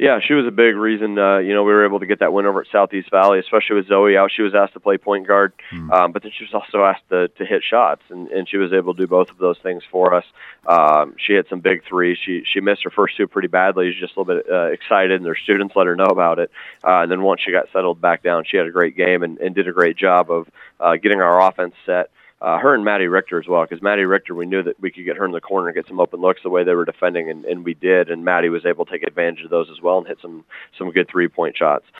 Yeah, she was a big reason, we were able to get that win over at Southeast Valley, especially with Zoe out. She was asked to play point guard, but then she was also asked to hit shots, and she was able to do both of those things for us. She hit some big threes. She missed her first two pretty badly. She was just a little bit excited, and her students let her know about it. And then once she got settled back down, she had a great game and did a great job of getting our offense set. Her and Maddie Richter as well, because Maddie Richter, we knew that we could get her in the corner and get some open looks the way they were defending, and we did, and Maddie was able to take advantage of those as well and hit some good three-point shots.